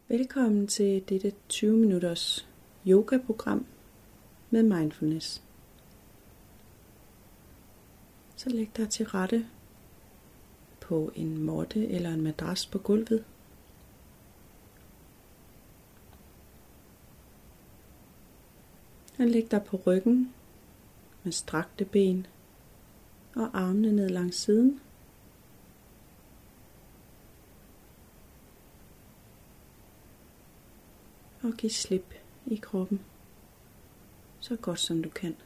Velkommen til dette 20 minutters yoga-program med mindfulness. Så læg dig til rette på en måtte eller en madras på gulvet. Og læg dig på ryggen med strakte ben og armene ned langs siden. Og giv slip i kroppen, så godt som du kan.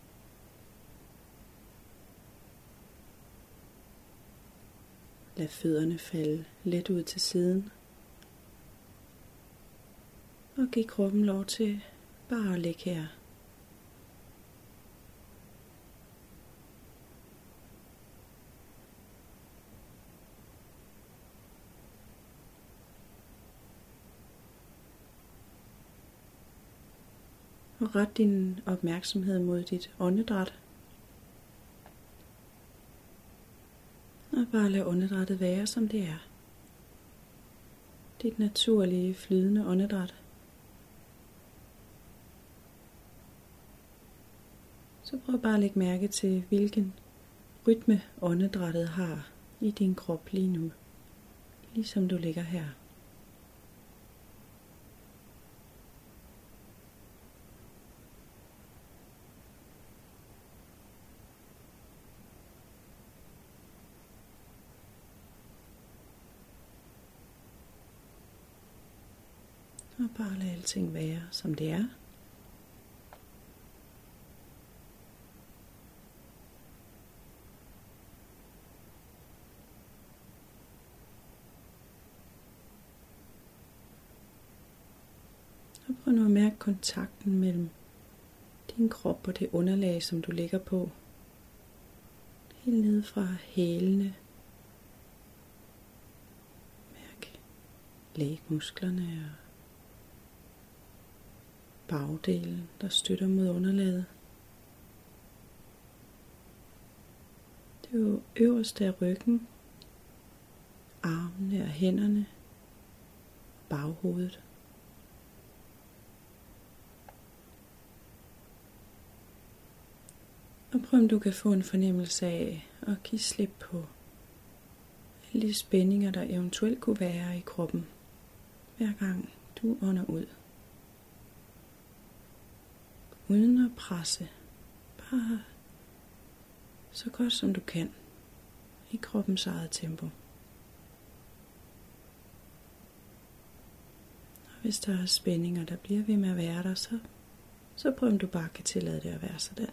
Lad fødderne falde let ud til siden. Og giv kroppen lov til bare at ligge her. Og ret din opmærksomhed mod dit åndedræt. Og bare lad åndedrættet være, som det er. Dit naturlige, flydende åndedræt. Så prøv bare at lægge mærke til, hvilken rytme åndedrættet har i din krop lige nu. Ligesom du ligger her. Og bare lad alting være, som det er. Og prøv nu at mærke kontakten mellem din krop og det underlag, som du ligger på. Helt ned fra hælene. Mærk lægmusklerne og bagdelen, der støtter mod underlaget. Det er jo øverst af ryggen, armene og hænderne, baghovedet. Og prøv om du kan få en fornemmelse af at give slip på alle de spændinger, der eventuelt kunne være i kroppen, hver gang du ånder ud. Uden at presse, bare så godt som du kan, i kroppens eget tempo. Og hvis der er spændinger, der bliver ved med at være der, så prøv om du bare kan tillade det at være sådan.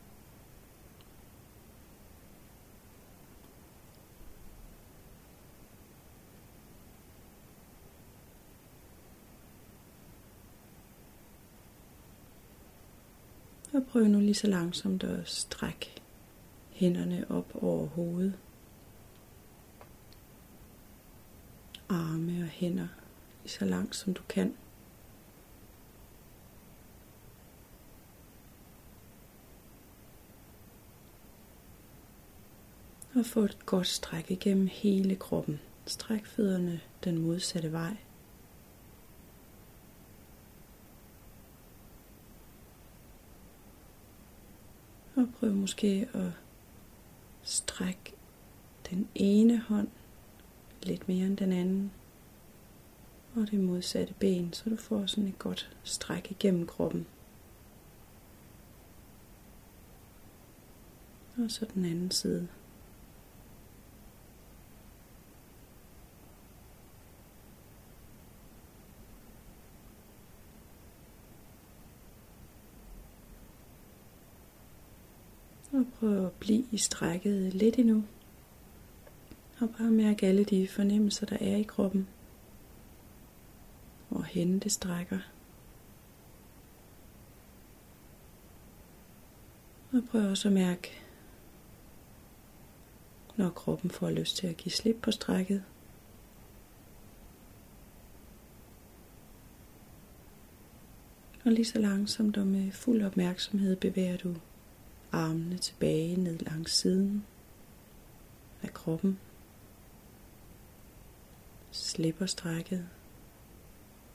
Og prøv nu lige så langsomt at strække hænderne op over hovedet. Arme og hænder lige så langt som du kan. Og få et godt stræk igennem hele kroppen. Stræk fødderne den modsatte vej. Og prøv måske at strække den ene hånd lidt mere end den anden. Og det modsatte ben, så du får sådan et godt stræk igennem kroppen. Og så den anden side. Og prøv at blive i strækket lidt endnu. Og bare mærke alle de fornemmelser, der er i kroppen. Hvorhen det strækker. Og prøv også at mærke, når kroppen får lyst til at give slip på strækket. Og lige så langsomt og med fuld opmærksomhed bevæger du armene tilbage ned langs siden af kroppen. Slipper strækket.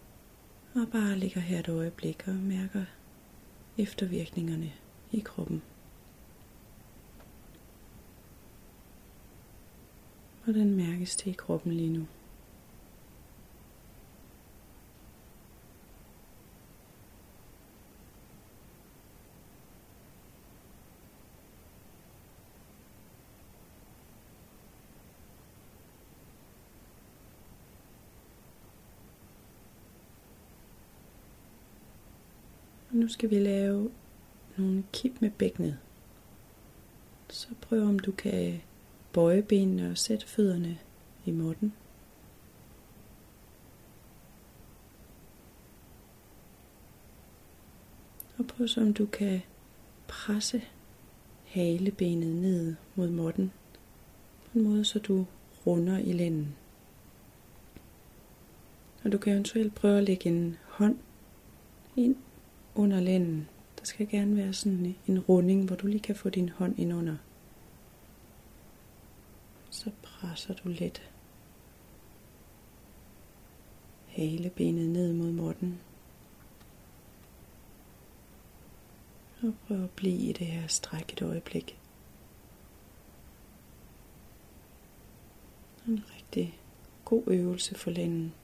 Og bare ligger her et øjeblik og mærker eftervirkningerne i kroppen. Hvordan mærkes det i kroppen lige nu? Og nu skal vi lave nogle kip med bækkenet. Så prøv om du kan bøje benene og sætte fødderne i måtten. Og prøv så om du kan presse halebenet ned mod måtten. På en måde så du runder i lænden. Og du kan eventuelt prøve at lægge en hånd ind under lænden. Der skal gerne være sådan en runding, hvor du lige kan få din hånd ind under. Så presser du let halebenet ned mod måtten. Og prøv at blive i det her stræk et øjeblik. En rigtig god øvelse for lænden.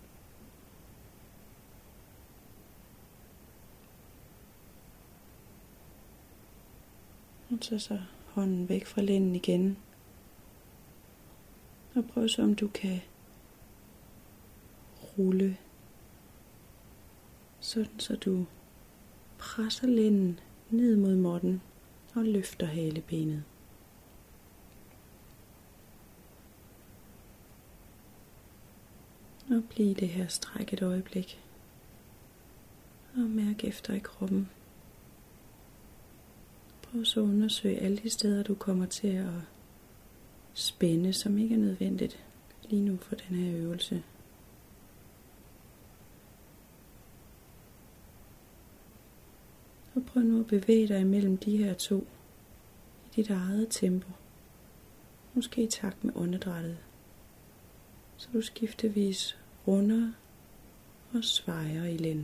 Og så hånden væk fra lænden igen. Og prøv så om du kan rulle, sådan så du presser lænden ned mod måtten og løfter halebenet. Og bliv det her stræk et øjeblik. Og mærk efter i kroppen. Prøv så at undersøge alle de steder, du kommer til at spænde, som ikke er nødvendigt lige nu for den her øvelse. Og prøv nu at bevæge dig imellem de her to i dit eget tempo. Måske i takt med åndedrættet. Så du skiftevis runder og svejer i lænden.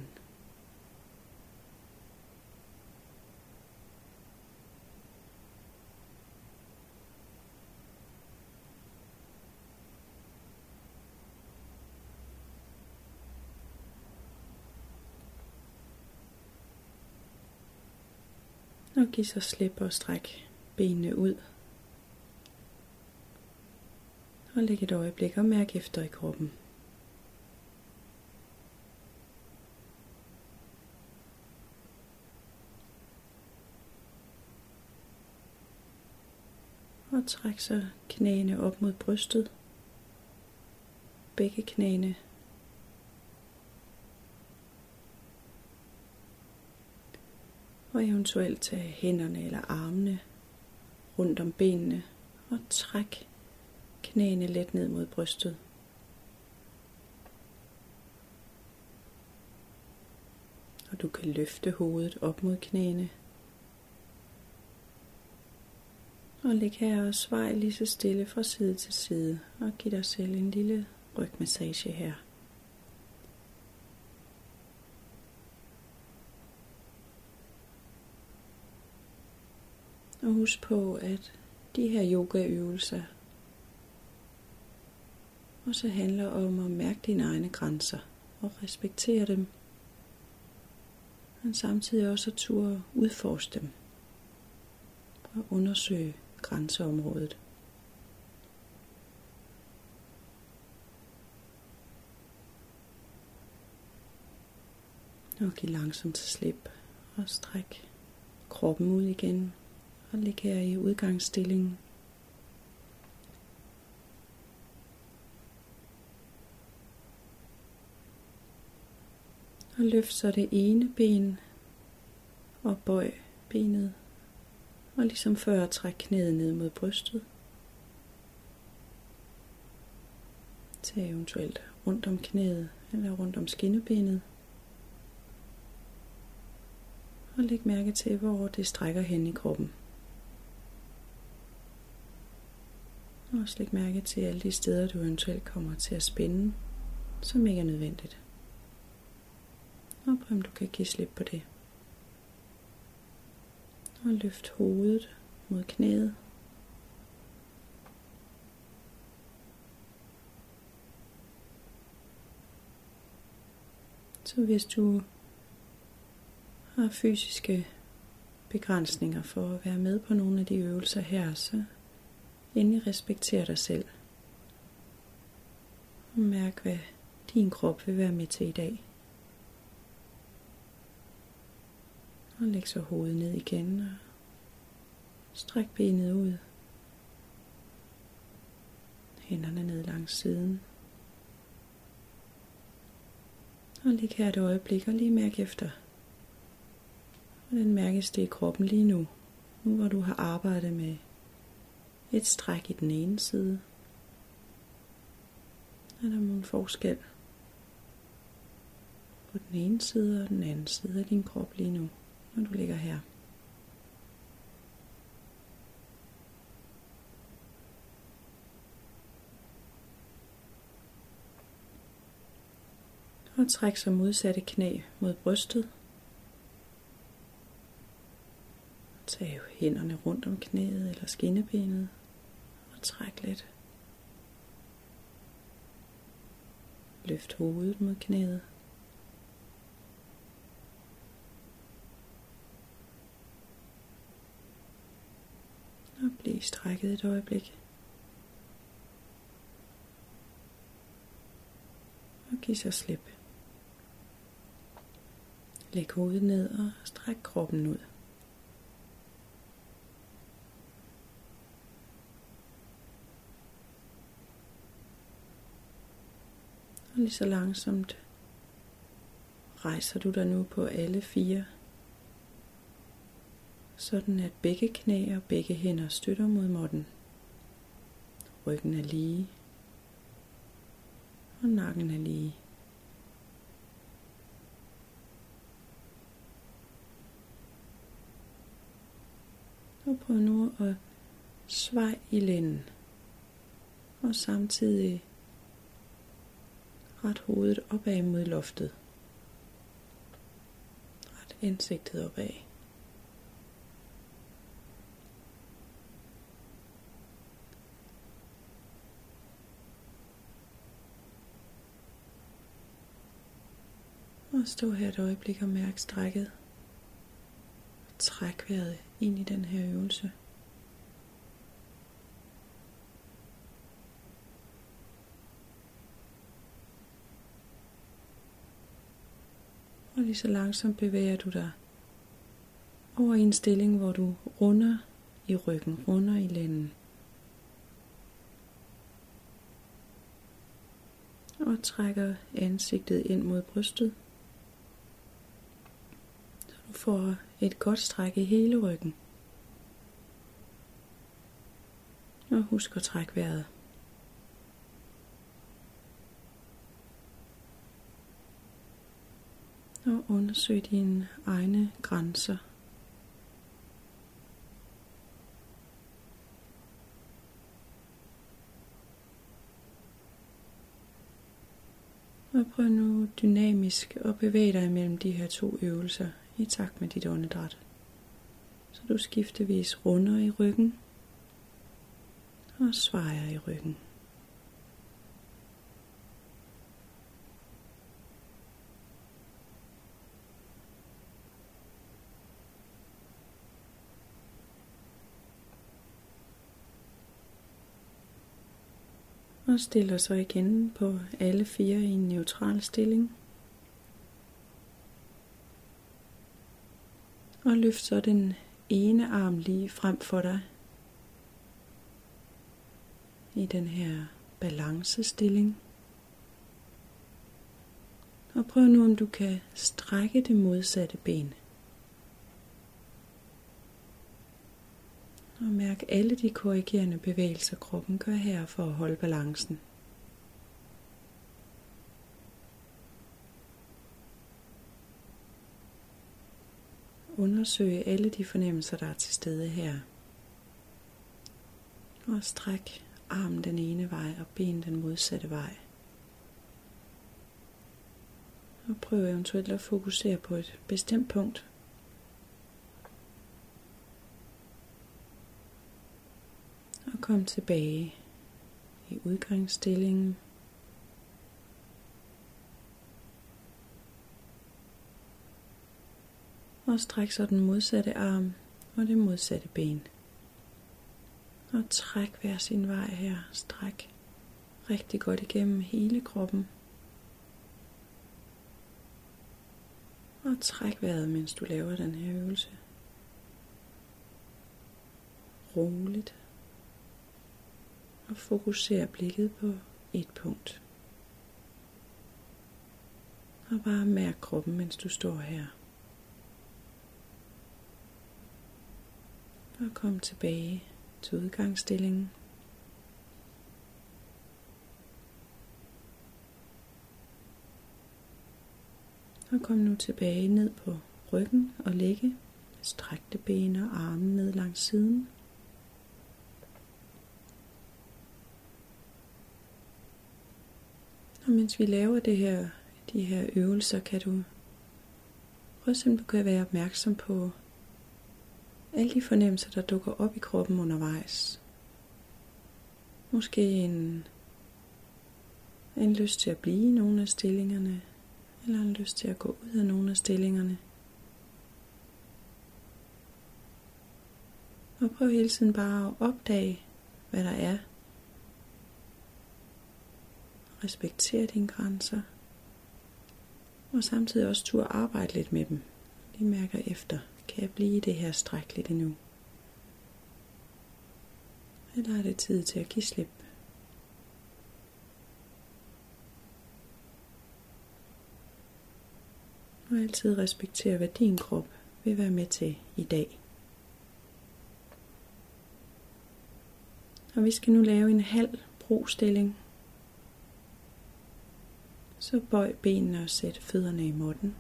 Og giv så slip og stræk benene ud. Og læg et øjeblik og mærk efter i kroppen. Og træk så knæene op mod brystet. Begge knæene. Og eventuelt tage hænderne eller armene rundt om benene og træk knæene let ned mod brystet. Og du kan løfte hovedet op mod knæene. Og læg her og svej lige så stille fra side til side og giv dig selv en lille rygmassage her. Og husk på, at de her yogaøvelser også handler om at mærke dine egne grænser og respektere dem, men samtidig også at turde udforske dem og undersøge grænseområdet. Og giv langsomt slip og stræk kroppen ud igen. Og læg her i udgangsstillingen. Og løft så det ene ben og bøj benet. Og ligesom før træk knæet ned mod brystet. Tag eventuelt rundt om knæet eller rundt om skinnebenet. Og læg mærke til, hvor det strækker hen i kroppen. Og også læg mærke til alle de steder, du eventuelt kommer til at spænde, som ikke er nødvendigt. Og prøv om du kan give slip på det. Og løft hovedet mod knæet. Så hvis du har fysiske begrænsninger for at være med på nogle af de øvelser her, så endelig respekter dig selv. Og mærk, hvad din krop vil være med til i dag. Og læg så hovedet ned igen og stræk benet ud. Hænderne ned langs siden. Og lig her et øjeblik og lige mærk efter. Hvordan mærkes det i kroppen lige nu? Nu hvor du har arbejdet med et stræk i den ene side. Er der nogen forskel på den ene side og den anden side af din krop lige nu, når du ligger her? Og træk så modsatte knæ mod brystet. Tag hænderne rundt om knæet eller skinnebenet og træk lidt. Løft hovedet mod knæet. Og bliv strækket et øjeblik. Og giv så slip. Læg hovedet ned og stræk kroppen ud. Og lige så langsomt rejser du dig nu på alle fire, sådan at begge knæ og begge hænder støtter mod måtten. Ryggen er lige, og nakken er lige. Og prøv nu at svej i lænden, og samtidig ret hovedet opad mod loftet. Ret ansigtet opad. Og stå her et øjeblik og mærk strækket. Træk vejret ind i den her øvelse. Og lige så langsomt bevæger du dig over i en stilling, hvor du runder i ryggen, runder i lænden. Og trækker ansigtet ind mod brystet. Så du får et godt stræk i hele ryggen. Og husk at trække vejret. Og undersøg dine egne grænser. Og prøv nu dynamisk at bevæge dig mellem de her to øvelser i takt med dit åndedræt. Så du skiftevis runder i ryggen og svejer i ryggen. Og stiller så igen på alle fire i en neutral stilling. Og løft så den ene arm lige frem for dig i den her balancestilling. Og prøv nu om du kan strække det modsatte ben. Og mærk alle de korrigerende bevægelser kroppen gør her for at holde balancen. Undersøg alle de fornemmelser, der er til stede her. Og stræk armen den ene vej og ben den modsatte vej. Og prøv eventuelt at fokusere på et bestemt punkt. Og kom tilbage i udgangsstillingen. Og stræk så den modsatte arm og det modsatte ben. Og træk hver sin vej her. Stræk rigtig godt igennem hele kroppen. Og træk vejret, mens du laver den her øvelse. Roligt. Og fokuser blikket på et punkt. Og bare mærk kroppen, mens du står her. Og kom tilbage til udgangsstillingen. Og kom nu tilbage ned på ryggen og ligge. Strækte ben og armen ned langs siden. Og mens vi laver de her øvelser, kan du prøve simpelthen at være opmærksom på alle de fornemmelser, der dukker op i kroppen undervejs. Måske en lyst til at blive i nogle af stillingerne, eller en lyst til at gå ud af nogle af stillingerne. Og prøv hele tiden bare at opdage, hvad der er. Respekter dine grænser. Og samtidig også turde arbejde lidt med dem. Lige mærker efter. Kan jeg blive i det her stræk lidt endnu? Eller er det tid til at give slip? Og altid respektere, hvad din krop vil være med til i dag. Og vi skal nu lave en halv brostilling. Så bøj benene og sæt fødderne i måtten.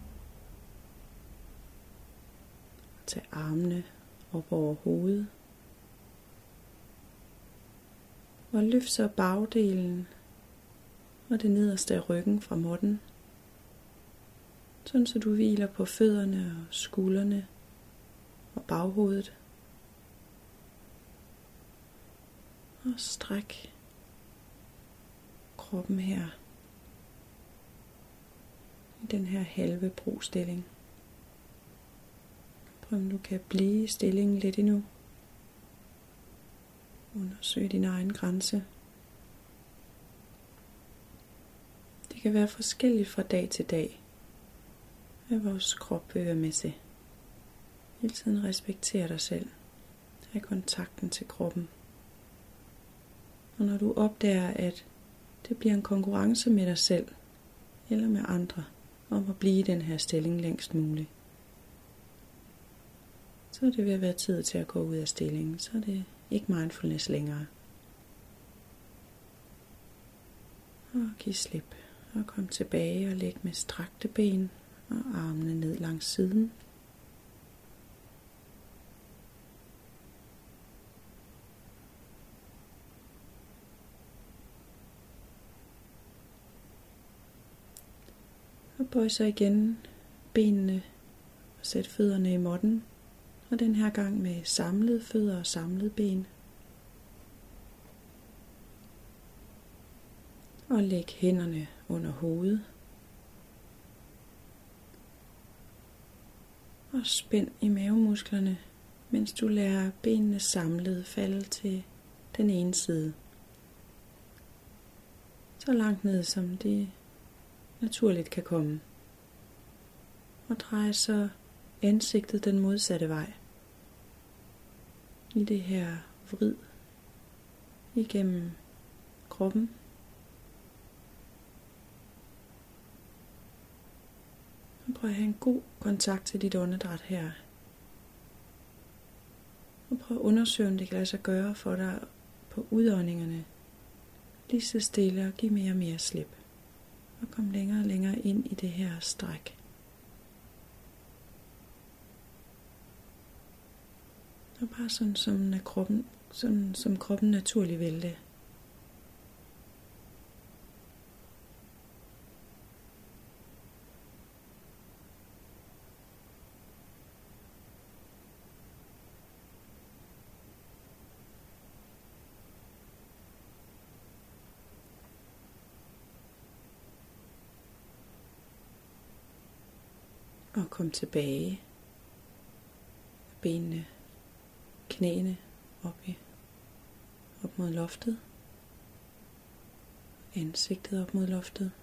Tag armene op over hovedet. Og løft så bagdelen og det nederste af ryggen fra måtten. Sådan så du hviler på fødderne og skuldrene og baghovedet. Og stræk kroppen her i den her halve brostilling. Prøv om du kan blive i stillingen lidt endnu. Undersøg din egen grænse. Det kan være forskelligt fra dag til dag, hvad vores krop vil være med til. Hele tiden respekter dig selv. Ha' kontakten til kroppen. Og når du opdager, at det bliver en konkurrence med dig selv, eller med andre, om at blive i den her stilling længst muligt, så er det ved at være tid til at gå ud af stillingen. Så er det ikke mindfulness længere. Og giv slip. Og kom tilbage og læg med strakte ben og armene ned langs siden. Og bøj så igen benene og sæt fødderne i måtten. Og den her gang med samlede fødder og samlede ben. Og læg hænderne under hovedet. Og spænd i mavemusklerne, mens du lader benene samlet falde til den ene side. Så langt ned som det naturligt kan komme. Og drej så ansigtet den modsatte vej. I det her vrid igennem kroppen. Og prøv at have en god kontakt til dit åndedræt her. Og prøv at undersøge, om det kan lade sig gøre for dig på udåndingerne. Lige så stille og giv mere og mere slip. Og kom længere og længere ind i det her stræk. Og bare sådan som kroppen naturligt vil det. Og kom tilbage. Benene, knæene op mod loftet. Ansigtet op mod loftet.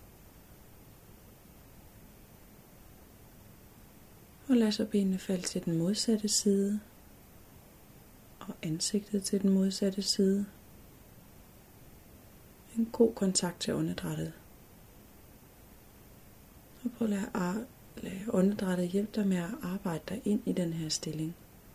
Og lad så benene falde til den modsatte side. Og ansigtet til den modsatte side. En god kontakt til åndedrættet. Og prøv at lade åndedrættet hjælpe dig med at arbejde dig ind i den her stilling.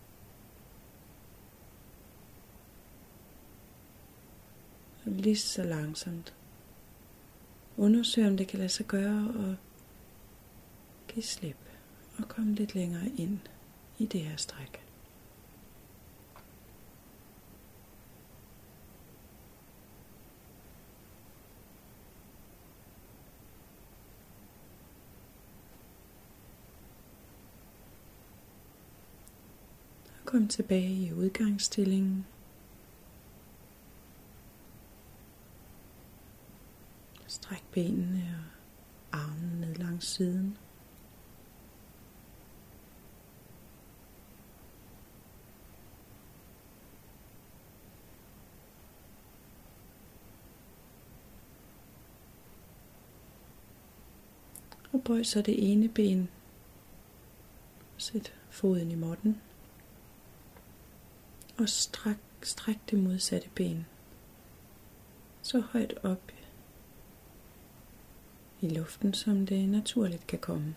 Så lige så langsomt. Undersøg om det kan lade sig gøre og give slip. Og komme lidt længere ind i det her stræk. Kom tilbage i udgangsstillingen. Stræk benene og armene ned langs siden. Og bøj så det ene ben. Sæt foden i måtten. Og stræk det modsatte ben. Så højt op i luften, som det naturligt kan komme.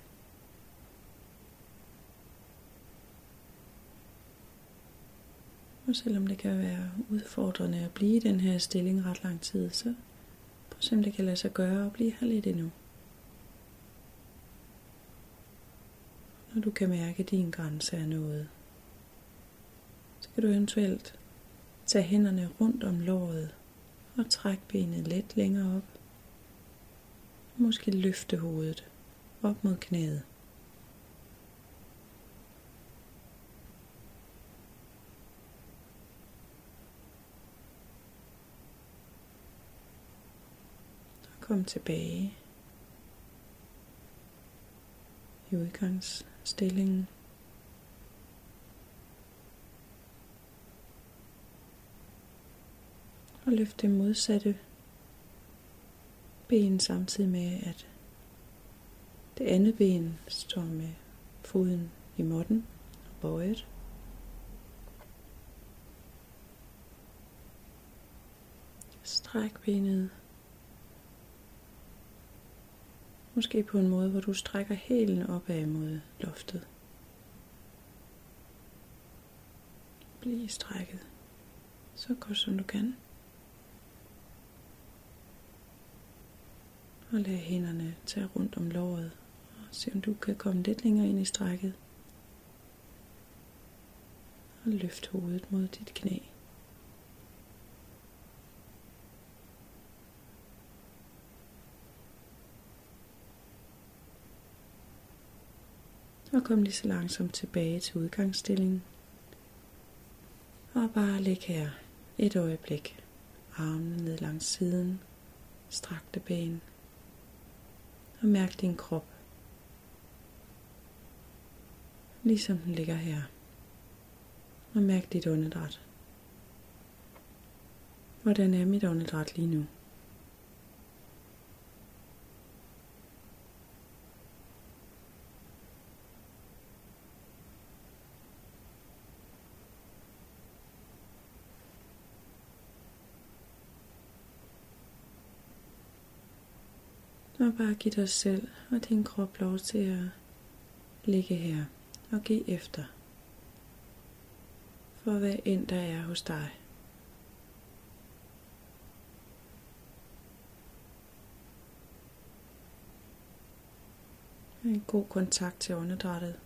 Og selvom det kan være udfordrende at blive i den her stilling ret lang tid, så prøv at se, om det kan lade sig gøre at blive her lidt endnu. Når du kan mærke, at din grænse er nået, så kan du eventuelt tage hænderne rundt om låret og trække benet lidt længere op. Måske løfte hovedet op mod knæet. Og kom tilbage i udgangsstillingen. Og løft det modsatte ben samtidig med, at det andet ben står med foden i måtten og bøjet. Stræk benet. Måske på en måde, hvor du strækker hælen opad mod loftet. Bliv strækket så godt som du kan. Og lad hænderne tage rundt om låret. Og se om du kan komme lidt længere ind i strækket. Og løft hovedet mod dit knæ. Og kom lige så langsomt tilbage til udgangsstillingen. Og bare ligge her et øjeblik. Armene ned langs siden. Strakte ben. Og mærk din krop. Ligesom den ligger her. Og mærk dit åndedræt. Hvordan er mit åndedræt lige nu? Og bare giv dig selv og din krop lov til at ligge her og give efter for hvad end der er hos dig. En god kontakt til åndedrættet.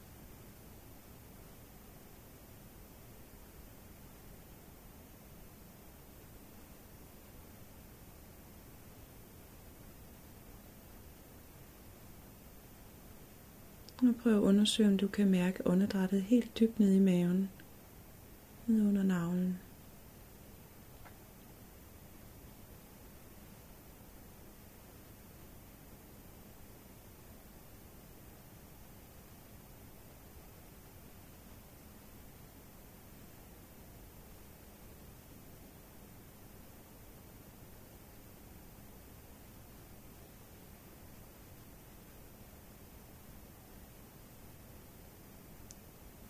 Og prøv at undersøge, om du kan mærke åndedrættet helt dybt ned i maven, ned under navlen.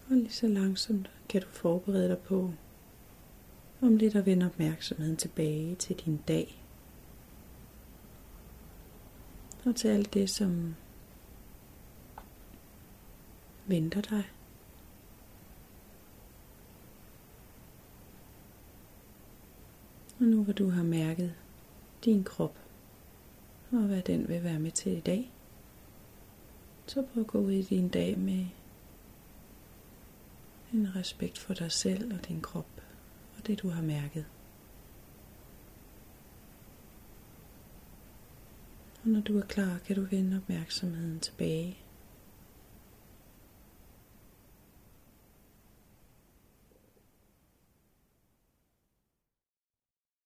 Og lige så langsomt kan du forberede dig på om lidt at vende opmærksomheden tilbage til din dag. Og til alt det, som venter dig. Og nu hvor du har mærket din krop, og hvad den vil være med til i dag, så prøv at gå ud i din dag med en respekt for dig selv og din krop, og det du har mærket. Og når du er klar, kan du vende opmærksomheden tilbage